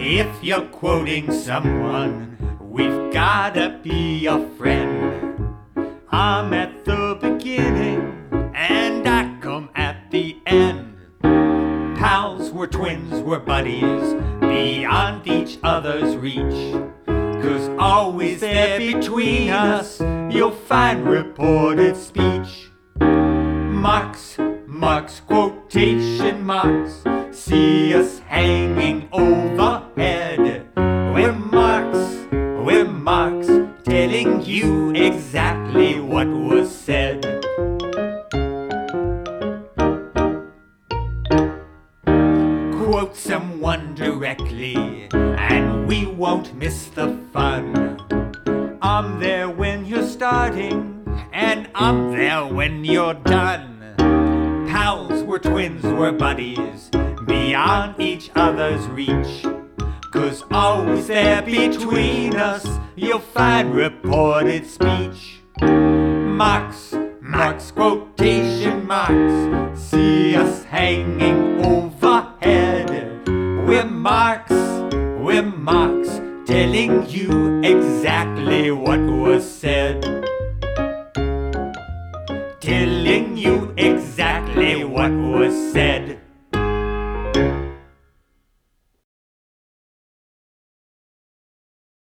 If you're quoting someone, we've gotta be a friend. I'm at the beginning and I come at the end. Pals, we're twins, we're buddies, beyond each other's reach. 'Cause always there between us, you'll find reported speech. Marks, marks, quotation marks, see us hanging overhead. We're marks, telling you exactly what was said. Quote someone directly, and we won't miss the fun. I'm there when you're starting, and I'm there when you're done. Pals, we're twins, we're buddies, beyond each other's reach. 'Cause always there between us, you'll find reported speech. Marks, marks, quotation marks, see us hanging overhead. We're marks, telling you exactly what was said. Telling you exactly what was said.